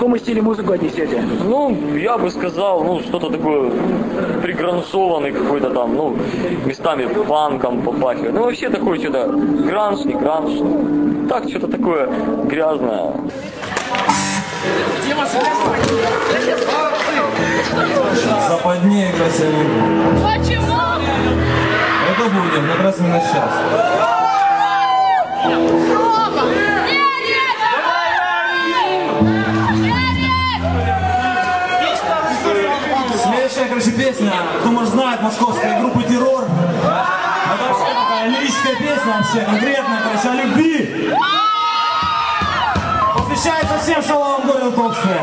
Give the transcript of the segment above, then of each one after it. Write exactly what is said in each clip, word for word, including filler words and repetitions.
какому стиле музыку отнесете? Ну, я бы сказал, ну, что-то такое пригранцованный какой-то там, ну, местами панком попахивает. Ну, вообще такое что-то гранж, не гранж. Ну, так, что-то такое грязное. Западнее играть я не буду. Почему? Это будем, как раз именно сейчас. Следующая, короче, песня, кто, может, знает, московская группа «Террор». Это вообще такая лирическая песня, вообще, конкретная, короче, о любви. Посвящается всем шаловым городу Топская.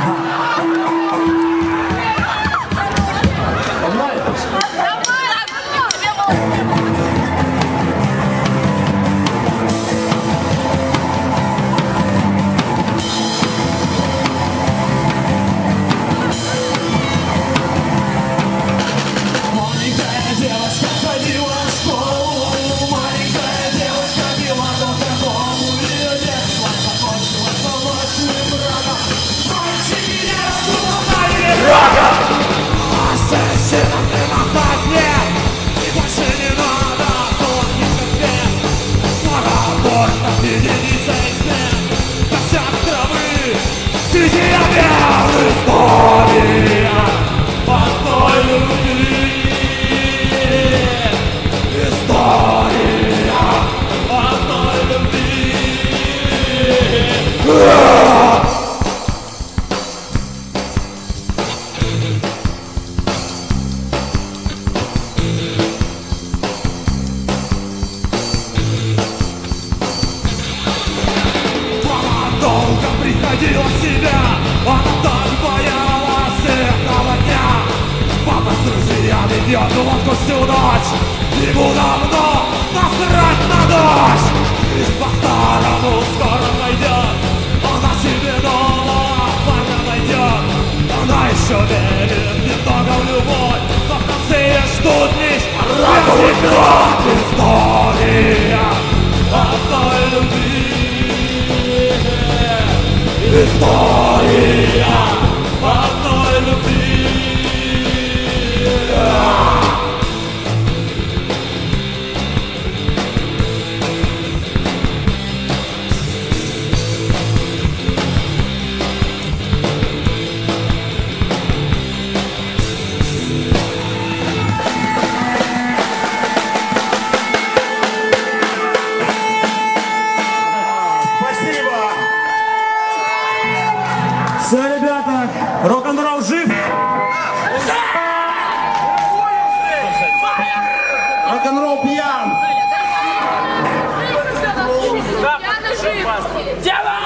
Приходила в себя, она так боялась этого дня. Папа с друзьями бьет водку всю ночь. Ему давно насрать на дождь. Жизнь по-старому скоро найдет. Она себе нового парня найдет. Она еще верит немного в любовь, но в конце ее ждут лишь раковый история одной любви. История одной любви. Все, ребята, рок-н-ролл жив? Рок-н-ролл пьян! Я на живо!